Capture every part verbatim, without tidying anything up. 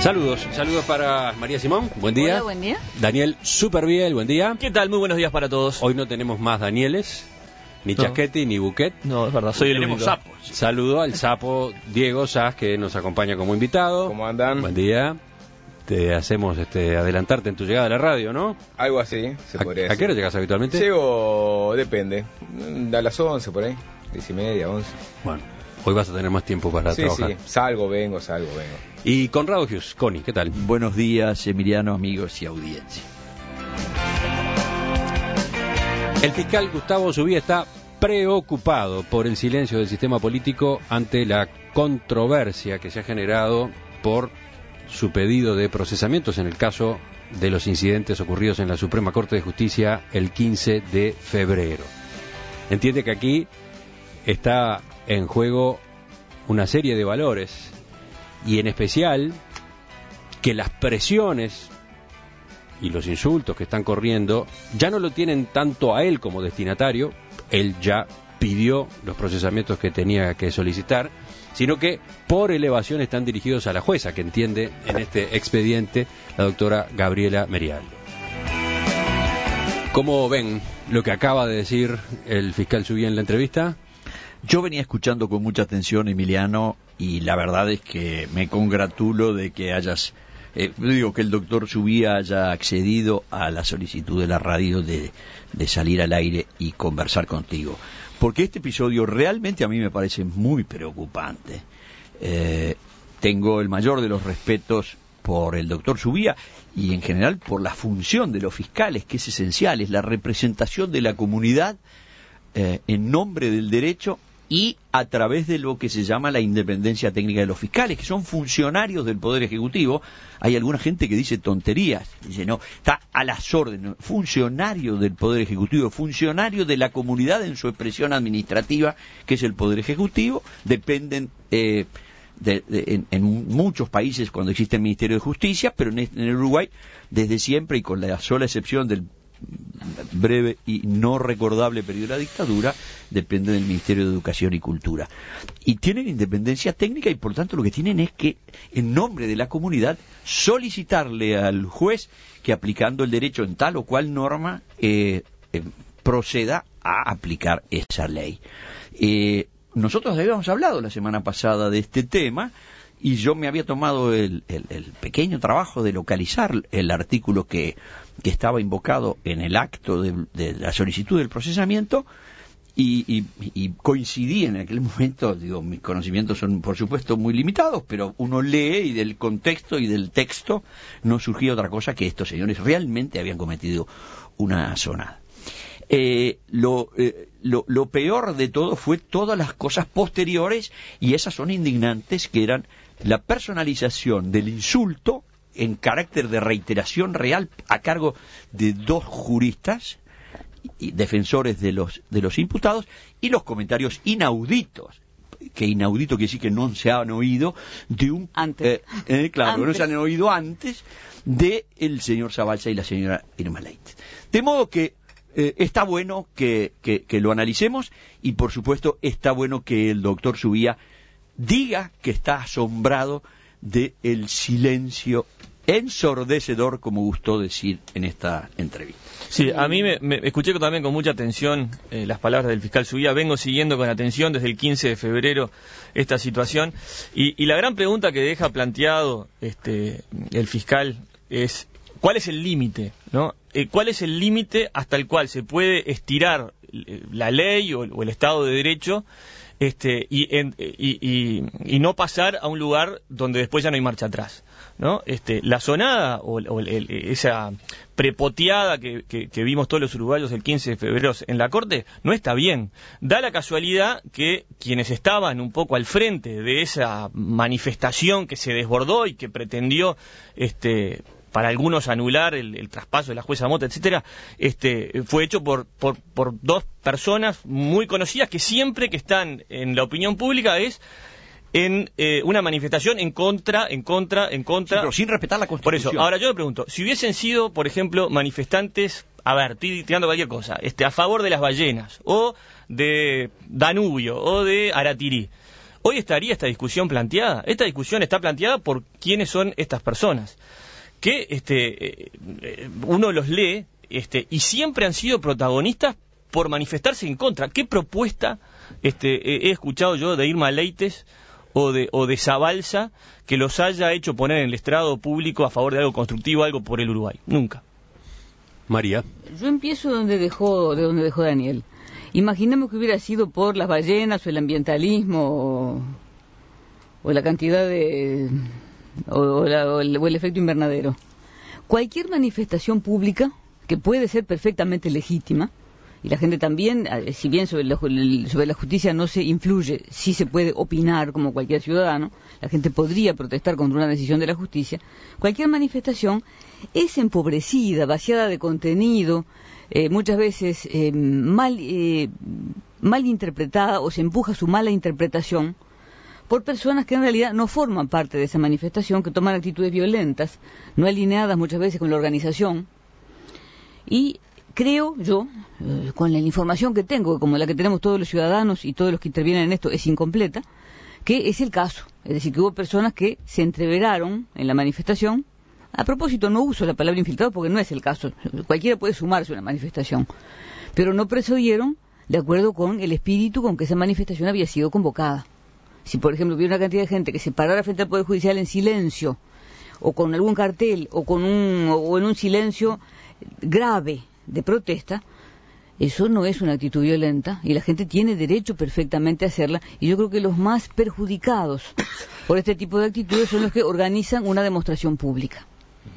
Saludos, saludos para María Simón, buen día. Hola, buen día. Daniel Superviel, buen día. ¿Qué tal? Muy buenos días para todos. Hoy no tenemos más Danieles, ni No. Chasquetti, ni Buquet. No, es verdad, soy el Tenemos único. sapos. Saludo al sapo Diego Sass, que nos acompaña como invitado. ¿Cómo andan? Buen día. Te hacemos este, adelantarte en tu llegada a la radio, ¿no? Algo así, se ¿A, podría ¿A decir. qué hora llegas habitualmente? Llego, depende, a las once por ahí, diez y media, once. Bueno, hoy vas a tener más tiempo para Sí, trabajar. sí, salgo, vengo, salgo, vengo. Y Conrado Hughes, Connie, ¿qué tal? Buenos días, Emiliano, amigos y audiencia. El fiscal Gustavo Subía está preocupado por el silencio del sistema político ante la controversia que se ha generado por su pedido de procesamientos en el caso de los incidentes ocurridos en la Suprema Corte de Justicia el quince de febrero. Entiende que aquí está en juego una serie de valores y en especial que las presiones y los insultos que están corriendo ya no lo tienen tanto a él como destinatario, él ya pidió los procesamientos que tenía que solicitar, sino que por elevación están dirigidos a la jueza que entiende en este expediente, la doctora Gabriela Merial. ¿Cómo ven lo que acaba de decir el fiscal Subía en la entrevista? Yo venía escuchando con mucha atención, Emiliano, y la verdad es que me congratulo de que hayas, eh, digo, que el doctor Subía haya accedido a la solicitud de la radio de, de salir al aire y conversar contigo. Porque este episodio realmente a mí me parece muy preocupante. Eh, tengo el mayor de los respetos por el doctor Subía y en general por la función de los fiscales, que es esencial, es la representación de la comunidad eh, en nombre del derecho y a través de lo que se llama la independencia técnica de los fiscales, que son funcionarios del Poder Ejecutivo. Hay alguna gente que dice tonterías, dice no, está a las órdenes, funcionario del Poder Ejecutivo, funcionario de la comunidad en su expresión administrativa, que es el Poder Ejecutivo, dependen eh, de, de, en, en muchos países cuando existe el Ministerio de Justicia, pero en, en el Uruguay desde siempre y con la sola excepción del breve y no recordable periodo de la dictadura, depende del Ministerio de Educación y Cultura. Y tienen independencia técnica y por tanto lo que tienen es que, en nombre de la comunidad, solicitarle al juez que aplicando el derecho en tal o cual norma eh, eh, proceda a aplicar esa ley. Eh, nosotros habíamos hablado la semana pasada de este tema y yo me había tomado el, el, el pequeño trabajo de localizar el artículo que, que estaba invocado en el acto de, de la solicitud del procesamiento y, y, y coincidí en aquel momento. Digo, mis conocimientos son por supuesto muy limitados, pero uno lee y del contexto y del texto no surgía otra cosa que estos señores realmente habían cometido una zonada. Eh, lo, eh, lo, lo peor de todo fue todas las cosas posteriores, y esas son indignantes, que eran la personalización del insulto en carácter de reiteración real a cargo de dos juristas y defensores de los de los imputados, y los comentarios inauditos, que inaudito quiere decir que no se han oído de un antes, eh, eh, claro, antes. no se han oído antes de el señor Zabalza y la señora Irma Leite. De modo que Eh, está bueno que, que, que lo analicemos y por supuesto está bueno que el doctor Subía diga que está asombrado del silencio ensordecedor, como gustó decir en esta entrevista. Sí, a mí me, me escuché también con mucha atención eh, las palabras del fiscal Subía. Vengo siguiendo con atención desde el quince de febrero esta situación y, y la gran pregunta que deja planteado este, el fiscal es: ¿cuál es el límite, no? Eh, ¿Cuál es el límite hasta el cual se puede estirar la ley o, o el Estado de Derecho este, y, en, y, y, y no pasar a un lugar donde después ya no hay marcha atrás, ¿no? Este, la sonada o, o el, el, esa prepoteada que, que, que vimos todos los uruguayos el quince de febrero en la Corte no está bien. Da la casualidad que quienes estaban un poco al frente de esa manifestación que se desbordó y que pretendió este para algunos anular el, el traspaso de la jueza Mota, etcétera, este, fue hecho por, por, por dos personas muy conocidas que siempre que están en la opinión pública es en eh, una manifestación en contra, en contra, en contra. Sí, pero sin respetar la Constitución. Por eso, ahora yo me pregunto, si hubiesen sido, por ejemplo, manifestantes, a ver, estoy tirando cualquier cosa, este, a favor de las ballenas, o de Danubio, o de Aratirí, hoy estaría esta discusión planteada. Esta discusión está planteada por quiénes son estas personas, que este, eh, uno los lee este, y siempre han sido protagonistas por manifestarse en contra. ¿Qué propuesta este, he escuchado yo de Irma Leites o de, o de Zabalza que los haya hecho poner en el estrado público a favor de algo constructivo, algo por el Uruguay? Nunca. María. Yo empiezo donde dejó, de donde dejó Daniel. Imaginemos que hubiera sido por las ballenas o el ambientalismo o, o la cantidad de... O, o, la, o, el, o el efecto invernadero. Cualquier manifestación pública, que puede ser perfectamente legítima, y la gente también, si bien sobre la, sobre la justicia no se influye, sí se puede opinar como cualquier ciudadano, la gente podría protestar contra una decisión de la justicia, cualquier manifestación es empobrecida, vaciada de contenido, eh, muchas veces eh, mal, eh, mal interpretada o se empuja su mala interpretación por personas que en realidad no forman parte de esa manifestación, que toman actitudes violentas, no alineadas muchas veces con la organización. Y creo yo, eh, con la información que tengo, como la que tenemos todos los ciudadanos y todos los que intervienen en esto es incompleta, que es el caso. Es decir, que hubo personas que se entreveraron en la manifestación. A propósito, no uso la palabra infiltrado porque no es el caso. Cualquiera puede sumarse a una manifestación. Pero no procedieron de acuerdo con el espíritu con que esa manifestación había sido convocada. Si, por ejemplo, hubiera una cantidad de gente que se parara frente al Poder Judicial en silencio, o con algún cartel, o, con un, o en un silencio grave de protesta, eso no es una actitud violenta y la gente tiene derecho perfectamente a hacerla, y yo creo que los más perjudicados por este tipo de actitudes son los que organizan una demostración pública.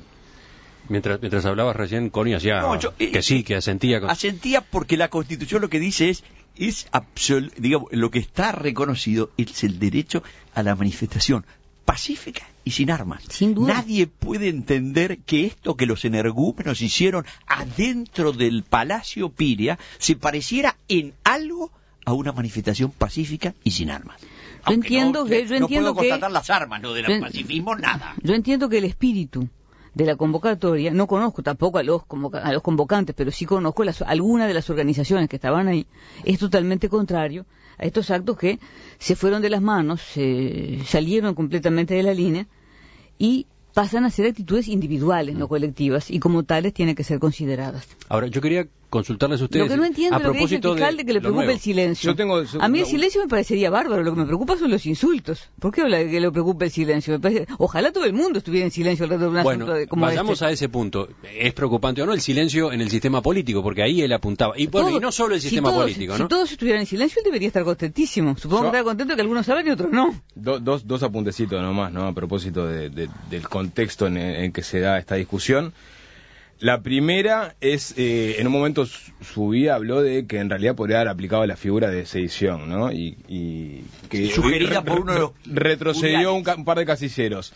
Mientras, mientras hablabas recién, Connie hacía no, yo, eh, que sí, que asentía. Con... Asentía porque la Constitución lo que dice es, es absol, digamos, lo que está reconocido es el derecho a la manifestación pacífica y sin armas. Sin duda. Nadie puede entender que esto que los energúmenos hicieron adentro del Palacio Piria se pareciera en algo a una manifestación pacífica y sin armas. Yo Aunque entiendo no, que yo no entiendo puedo constatar que, las armas, no del yo, pacifismo, nada. Yo entiendo que el espíritu de la convocatoria, no conozco tampoco a los, convoca, a los convocantes, pero sí conozco las, algunas de las organizaciones que estaban ahí, es totalmente contrario a estos actos que se fueron de las manos, se salieron completamente de la línea y pasan a ser actitudes individuales, no colectivas, y como tales tienen que ser consideradas. Ahora, yo quería consultarles a ustedes. Lo que no entiendo a es lo que dice el fiscal de, de que le preocupa el silencio. Yo tengo, yo, a mí no, el silencio me parecería bárbaro, lo que me preocupa son los insultos. ¿Por qué habla de que le preocupa el silencio? Me parece, ojalá todo el mundo estuviera en silencio alrededor de un bueno, asunto de, como vayamos este. a ese punto. ¿Es preocupante o no el silencio en el sistema político? Porque ahí él apuntaba. Y bueno, Todo, y no solo el sistema si todos, político, ¿no? Si todos estuvieran en silencio, él debería estar contentísimo. Supongo yo, que está contento que algunos saben y otros no. Do, dos, dos apuntecitos nomás, ¿no? A propósito de, de, del contexto en, en que se da esta discusión. La primera es, eh, en un momento Subía habló de que en realidad podría haber aplicado la figura de sedición, ¿no? Y, y que sugerida re, por uno de los retrocedió un, un par de casilleros.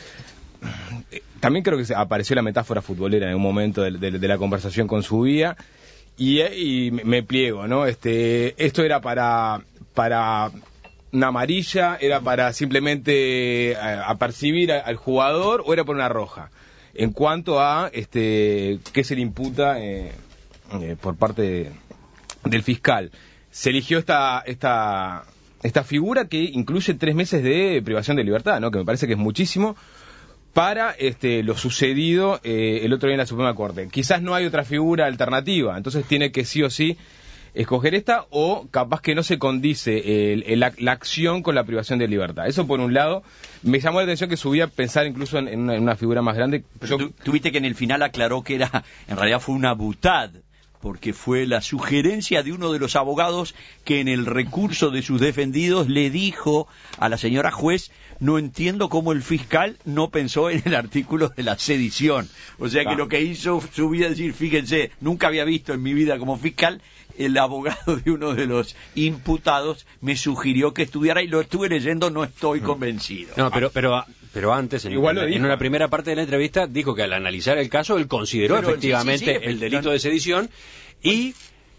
También creo que apareció la metáfora futbolera en un momento de, de, de la conversación con Subía y, y me pliego, ¿no? Este, esto era para para una amarilla, era para simplemente apercibir al jugador o era por una roja. En cuanto a este qué se le imputa eh, eh, por parte de, del fiscal, se eligió esta esta esta figura que incluye tres meses de privación de libertad, ¿no? Que me parece que es muchísimo para este lo sucedido eh, el otro día en la Suprema Corte. Quizás no hay otra figura alternativa, entonces tiene que sí o sí escoger esta, o capaz que no se condice el, el, la, la acción con la privación de libertad. Eso por un lado. Me llamó la atención que Subía a pensar incluso en, en, una, en una figura más grande. Yo... Tú, tuviste que en el final aclaró que era, en realidad fue una butad, porque fue la sugerencia de uno de los abogados que en el recurso de sus defendidos le dijo a la señora juez: no entiendo cómo el fiscal no pensó en el artículo de la sedición. O sea que ah. lo que hizo Subía es decir, fíjense, nunca había visto en mi vida como fiscal, el abogado de uno de los imputados me sugirió que estudiara y lo estuve leyendo, no estoy convencido. No, pero pero pero antes, en, Igual en, en una primera parte de la entrevista, dijo que al analizar el caso, él consideró pero, efectivamente sí, sí, sí, el delito no, de sedición y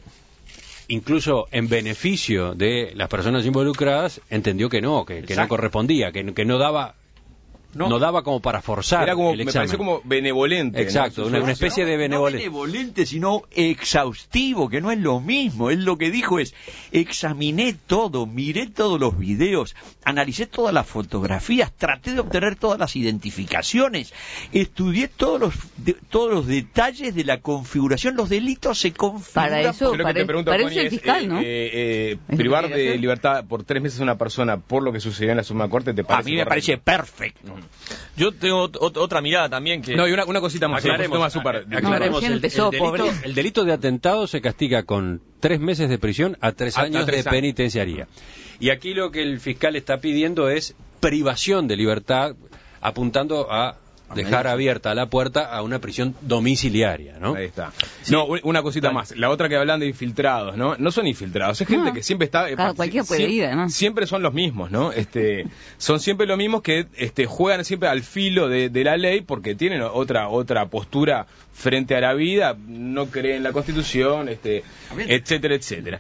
incluso en beneficio de las personas involucradas entendió que no, que, que no correspondía, que, que no daba no, no daba como para forzar Era como, el me examen. pareció como benevolente. Exacto, ¿no? una, una especie no, de benevolencia. No benevolente, sino exhaustivo, que no es lo mismo. Él lo que dijo es, examiné todo, miré todos los videos, analicé todas las fotografías, traté de obtener todas las identificaciones, estudié todos los de, todos los detalles de la configuración, los delitos se configuran. Para eso, Yo lo que para, te pregunto, para Connie, eso el es, fiscal, eh, ¿no? eh, eh, Es privar lo que tiene que de hacer. libertad por tres meses a una persona por lo que sucedió en la Suprema Corte, ¿te A parece mí me correcto? parece perfecto. Yo tengo ot- otra mirada también que... No, y una, una cosita más. Aclaremos, un poquito más super- aclaremos, recién el, empezó, el delito, pobre. el delito de atentado se castiga con tres meses de prisión a tres A- a años tres de años. penitenciaría. Y aquí lo que el fiscal está pidiendo es privación de libertad, apuntando a dejar abierta la puerta a una prisión domiciliaria, ¿no? Ahí está. No, u- una cosita más. La otra que hablan de infiltrados, ¿no? No son infiltrados, es gente No. que siempre está... eh, Cada partic- cualquiera puede siem- ir, además. Siempre son los mismos, ¿no? Este, son siempre los mismos que este, juegan siempre al filo de, de la ley porque tienen otra otra postura frente a la vida, no creen en la Constitución, este, etcétera, etcétera.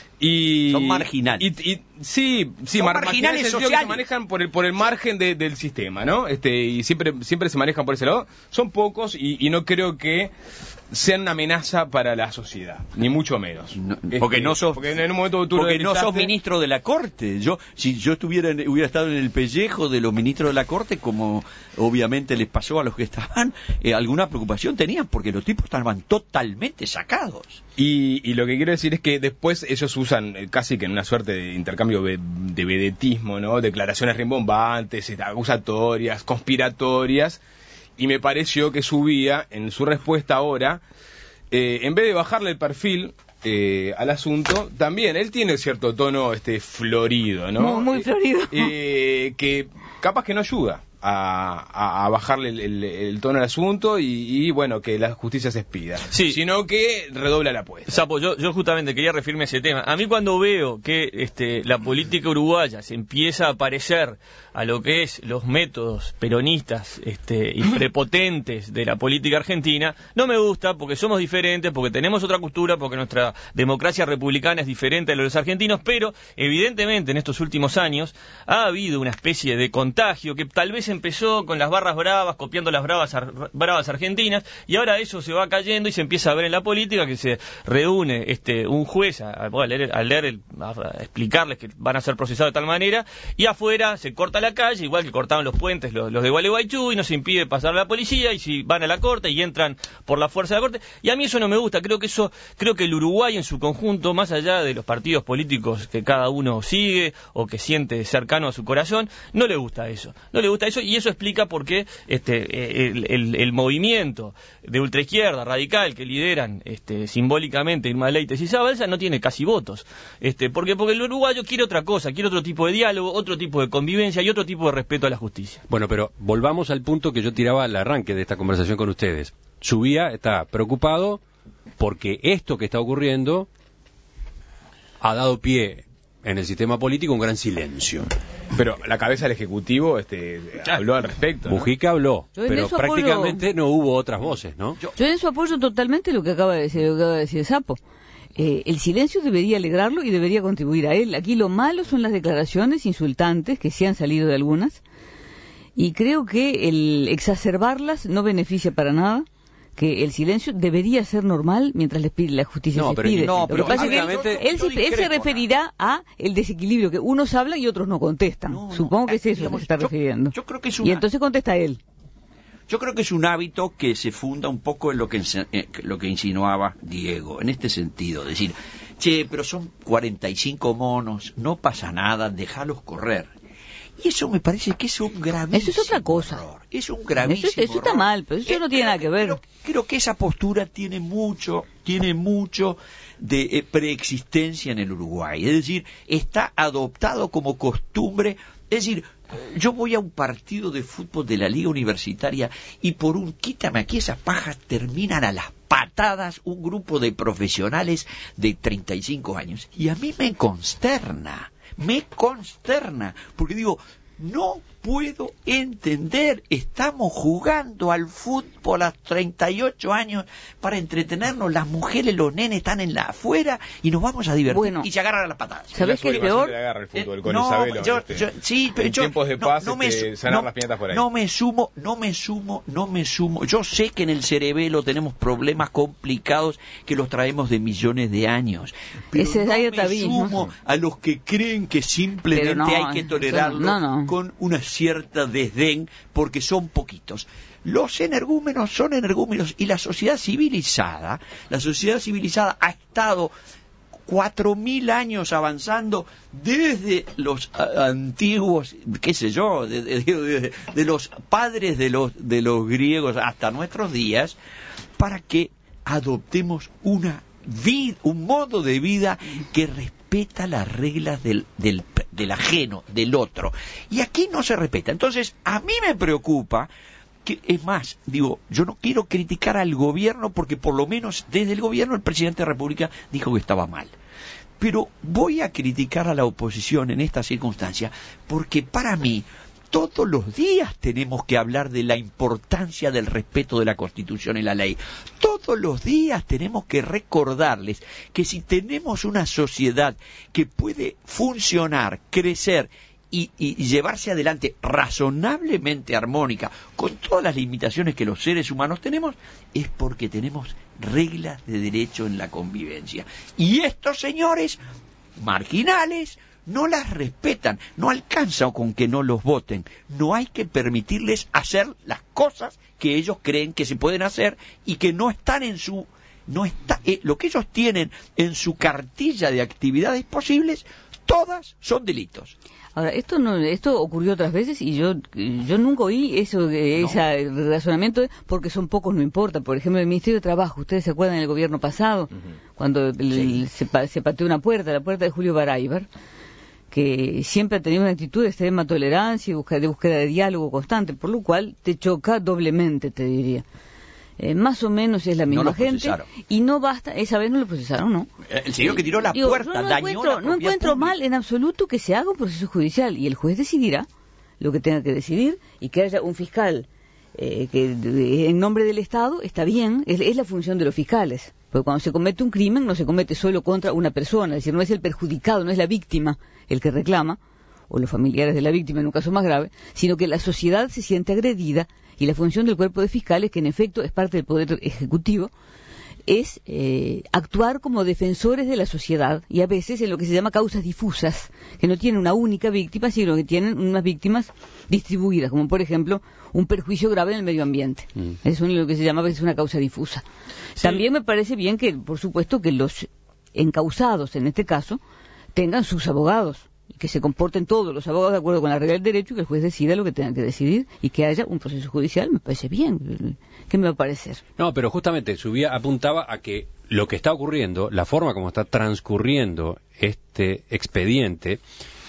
Y, Son marginales. Y, y- sí, sí, Son mar- marginales en el sentido que sociales. se manejan por el por el margen de- del sistema, ¿no? Este, y siempre siempre se manejan por ese lado. Son pocos y, y no creo que sean una amenaza para la sociedad, ni mucho menos. No, Este, porque no sos porque en un momento tú lo porque no sos detectaste. ministro de la corte. Yo si yo estuviera en- hubiera estado en el pellejo de los ministros de la corte, como obviamente les pasó a los que estaban, eh, alguna preocupación tenían porque los tipos estaban totalmente sacados. Y, y lo que quiero decir es que después ellos usan eh, casi que en una suerte de intercambio ve- de vedetismo, ¿no? Declaraciones rimbombantes, eh, acusatorias, conspiratorias, y me pareció que subía en su respuesta ahora, eh, en vez de bajarle el perfil eh, al asunto, también él tiene cierto tono este florido, ¿no? Muy, muy florido. Eh, que capaz que no ayuda a, a- a bajarle el, el- el tono al asunto y, y, bueno, que la justicia se expida, Sí. sino que redobla la apuesta. Sapo, yo, yo justamente quería referirme a ese tema. A mí cuando veo que este, la política uruguaya se empieza a parecer a lo que es los métodos peronistas este, y prepotentes de la política argentina, no me gusta porque somos diferentes, porque tenemos otra cultura, porque nuestra democracia republicana es diferente a la de los argentinos, pero evidentemente en estos últimos años ha habido una especie de contagio que tal vez empezó con las barras bravas, copiando las bravas, ar- bravas argentinas, y ahora eso se va cayendo y se empieza a ver en la política que se reúne este un juez a, a- a leer, a, leer el- a- a explicarles que van a ser procesados de tal manera, y afuera se corta la calle, igual que cortaban los puentes los, los de Gualeguaychú, y no se impide pasar a la policía, y si van a la corte y entran por la fuerza de la corte, y a mí eso no me gusta. Creo que eso, creo que el Uruguay en su conjunto, más allá de los partidos políticos que cada uno sigue o que siente cercano a su corazón, no le gusta eso, no le gusta eso, y eso explica por qué este, el, el- el movimiento de ultraizquierda radical que lideran este, simbólicamente Irma Leites y Zabalza no tiene casi votos, este, porque porque el uruguayo quiere otra cosa, quiere otro tipo de diálogo, otro tipo de convivencia y otro tipo de respeto a la justicia. Bueno, pero volvamos al punto que yo tiraba al arranque de esta conversación con ustedes. Subía está preocupado porque esto que está ocurriendo ha dado pie en el sistema político a un gran silencio. Pero la cabeza del Ejecutivo este, habló al respecto, ¿no? Mujica habló, Yo en pero eso prácticamente no hubo otras voces, ¿no? Yo en eso apoyo totalmente lo que acaba de decir, lo que acaba de decir Sapo. Eh, el silencio debería alegrarlo y debería contribuir a él. Aquí lo malo son las declaraciones insultantes, que sí han salido de algunas, y creo que el exacerbarlas no beneficia para nada, que el silencio debería ser normal mientras les pide, la justicia No, se pero- pide. no, Lo pero que pasa es que básicamente- él, yo se- él se discrepo, referirá a el desequilibrio, que unos hablan y otros no contestan. No, no, Supongo que es eh, eso digamos, que se está yo- refiriendo. yo creo que es Y una- entonces contesta él. Yo creo que es un hábito que se funda un poco en lo que, ense- eh, lo que insinuaba Diego, en este sentido, decir, che, pero son cuarenta y cinco monos, no pasa nada, déjalos correr. Y eso me parece que es un gravísimo Eso es otra cosa. error. Es un gravísimo Eso- eso está error. mal, pero eso no tiene nada que ver. Creo, creo que esa postura tiene mucho, tiene mucho de eh, preexistencia en el Uruguay. Es decir, está adoptado como costumbre. Es decir, yo voy a un partido de fútbol de la Liga Universitaria y por un quítame aquí esas pajas terminan a las patadas un grupo de profesionales de treinta y cinco años. Y a mí me consterna, me consterna, porque digo, no puedo entender. Estamos jugando al fútbol a treinta y ocho años para entretenernos. Las mujeres, los nenes están en la afuera y nos vamos a divertir bueno, y se agarran a las patadas. ¿Sabés qué es peor? El fútbol, con no, Isabelo, yo, este, yo, sí, pero en yo, tiempos de no, paz, no me, este, sanar no, las piñatas por ahí. no me sumo, no me sumo, no me sumo. Yo sé que en el cerebelo tenemos problemas complicados que los traemos de millones de años. Pero Ese no es me atavismo. sumo a los que creen que simplemente no, hay que tolerarlo no, no. con una cierta desdén porque son poquitos. Los energúmenos son energúmenos y la sociedad civilizada, la sociedad civilizada ha estado cuatro mil años avanzando desde los a, antiguos, qué sé yo, de, de, de, de los padres de los, de los griegos hasta nuestros días, para que adoptemos una vida, un modo de vida que respeta las reglas del, del, del ajeno, del otro. Y aquí no se respeta. Entonces, a mí me preocupa que, es más, digo, yo no quiero criticar al gobierno porque por lo menos desde el gobierno el presidente de la República dijo que estaba mal. Pero voy a criticar a la oposición en esta circunstancia porque para mí todos los días tenemos que hablar de la importancia del respeto de la Constitución y la ley. Todos los días tenemos que recordarles que si tenemos una sociedad que puede funcionar, crecer y, y llevarse adelante razonablemente armónica, con todas las limitaciones que los seres humanos tenemos, es porque tenemos reglas de derecho en la convivencia. Y estos señores marginales no las respetan, no alcanza con que no los voten, no hay que permitirles hacer las cosas que ellos creen que se pueden hacer y que no están en su, no está, eh, lo que ellos tienen en su cartilla de actividades posibles, todas son delitos. Ahora, esto no, esto ocurrió otras veces y yo yo nunca oí eso, de No. ese razonamiento, porque son pocos, no importa. Por ejemplo, el Ministerio de Trabajo, ¿ustedes se acuerdan del gobierno pasado? Uh-huh. Cuando el, sí. se, pa, se pateó una puerta, la puerta de Julio Baraybar, que siempre ha tenido una actitud de extrema tolerancia y busca, de búsqueda de diálogo constante, por lo cual te choca doblemente, te diría. Eh, más o menos es la misma no gente y no basta, esa vez no lo procesaron, ¿no? El señor que tiró la Digo, puerta, no dañó encuentro, la no encuentro pública. mal en absoluto que se haga un proceso judicial y el juez decidirá lo que tenga que decidir y que haya un fiscal eh, que de, en nombre del Estado está bien, es, es la función de los fiscales, porque cuando se comete un crimen no se comete solo contra una persona, es decir, no es el perjudicado, no es la víctima el que reclama, o los familiares de la víctima en un caso más grave, sino que la sociedad se siente agredida y la función del cuerpo de fiscales, que en efecto es parte del Poder Ejecutivo, es eh, actuar como defensores de la sociedad y a veces en lo que se llama causas difusas, que no tienen una única víctima, sino que tienen unas víctimas distribuidas, como por ejemplo un perjuicio grave en el medio ambiente. Mm. Es lo que se llama a veces una causa difusa. Sí. También me parece bien que, por supuesto, que los encausados, en este caso, tengan sus abogados, que se comporten todos los abogados de acuerdo con la regla del derecho y que el juez decida lo que tenga que decidir y que haya un proceso judicial, me parece bien. ¿Qué me va a parecer? No, pero justamente Subía apuntaba a que lo que está ocurriendo, la forma como está transcurriendo este expediente,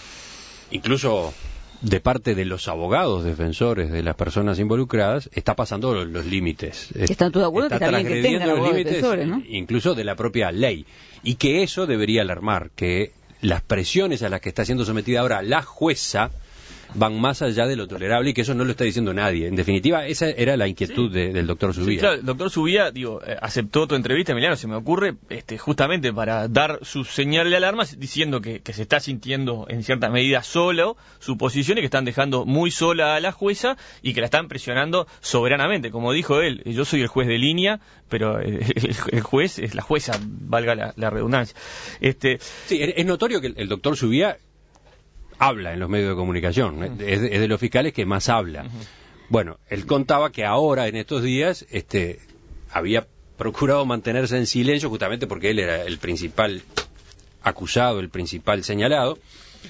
incluso de parte de los abogados defensores de las personas involucradas, está pasando los, los límites. ¿Están todos de acuerdo está que está bien que tengan los abogados límites, defensores, ¿no? Incluso de la propia ley. Y que eso debería alarmar, que las presiones a las que está siendo sometida ahora la jueza van más allá de lo tolerable y que eso no lo está diciendo nadie. En definitiva, esa era la inquietud sí. de, del doctor Subía. Sí, claro, el doctor Subía, digo, eh, aceptó tu entrevista, Emiliano, se me ocurre, este, justamente para dar su señal de alarma, diciendo que, que se está sintiendo en cierta medida solo su posición y que están dejando muy sola a la jueza y que la están presionando soberanamente. Como dijo él, yo soy el juez de línea, pero el, el juez es la jueza, valga la, la redundancia. Este, sí, es notorio que el, el doctor Subía habla en los medios de comunicación, uh-huh. es, de, es de los fiscales que más habla. Uh-huh. Bueno, él contaba que ahora, en estos días, este, había procurado mantenerse en silencio justamente porque él era el principal acusado, el principal señalado,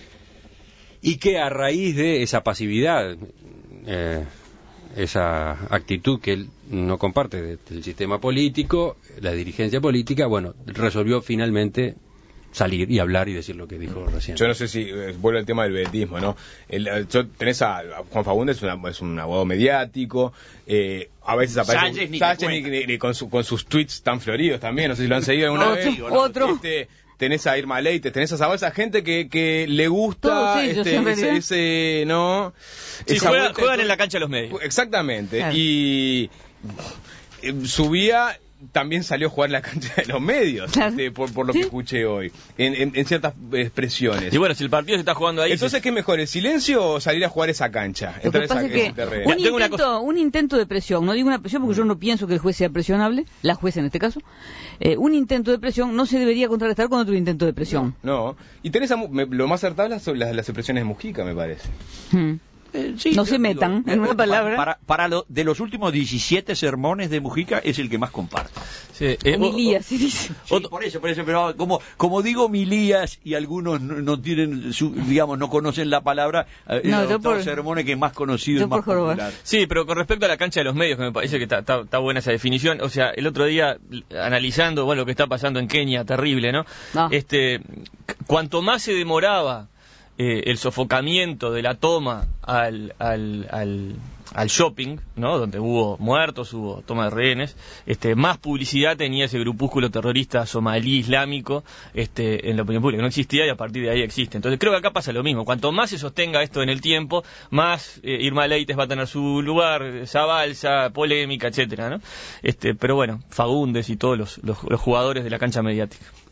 y que a raíz de esa pasividad, eh, esa actitud que él no comparte de, del sistema político, la dirigencia política, bueno, resolvió finalmente salir y hablar y decir lo que dijo recién. Yo no sé si, eh, vuelve al tema del vedetismo, ¿no? El, el, yo, tenés a, a Juan Fagundes, es, una, es un abogado mediático, eh, a veces aparece un, Sánchez ni, ni, ni con, su, con sus tweets tan floridos también, no sé si lo han seguido alguna otro, vez. Otro. Este, tenés a Irma Leite, tenés a Zabalza, gente que, que le gusta Todos ellos, este, en ese, realidad. ese, ¿no? Sí, Esa juegan, vuelta, juegan en la cancha de los medios. Exactamente. Claro. Y eh, subía, también salió a jugar en la cancha de los medios, Claro. este, por, por lo Sí. que escuché hoy, en, en, en ciertas expresiones. Y bueno, si el partido se está jugando ahí... Entonces, ¿qué mejor, el silencio o salir a jugar esa cancha? Lo Entrar que esa- pasa es ese que terreno? un Tengo una intento, un intento de presión, no digo una presión porque yo no pienso que el juez sea presionable, la jueza en este caso, eh, un intento de presión no se debería contrarrestar con otro intento de presión. No, y tenés a Mu- me- lo más acertable son las, las expresiones de Mujica, me parece. Hmm. Eh, sí, No yo se metan en una para- palabra. Para, para lo- de los últimos diecisiete sermones de Mujica es el que más comparto. Sí, eh, Homilía, o- se dice. Sí, Otro- por eso, por eso, pero como, como digo milías y algunos no, no tienen, su, digamos, no conocen la palabra, eh, No, el yo doctor por- sermones que es más conocido yo y más por jorobar. popular. Sí, pero con respecto a la cancha de los medios, que me parece que está, está- está buena esa definición. O sea, el otro día, analizando bueno, lo que está pasando en Kenia, terrible, ¿no? Ah. Este, cuanto más se demoraba eh, el sofocamiento de la toma al, al, al, al shopping, ¿no? Donde hubo muertos, hubo toma de rehenes, este, más publicidad tenía ese grupúsculo terrorista somalí islámico este, en la opinión pública. No existía y a partir de ahí existe. Entonces creo que acá pasa lo mismo. Cuanto más se sostenga esto en el tiempo, más eh, Irma Leites va a tener su lugar, Zabalza, polémica, etcétera, ¿no? Este, pero bueno, Fagundes y todos los, los, los jugadores de la cancha mediática.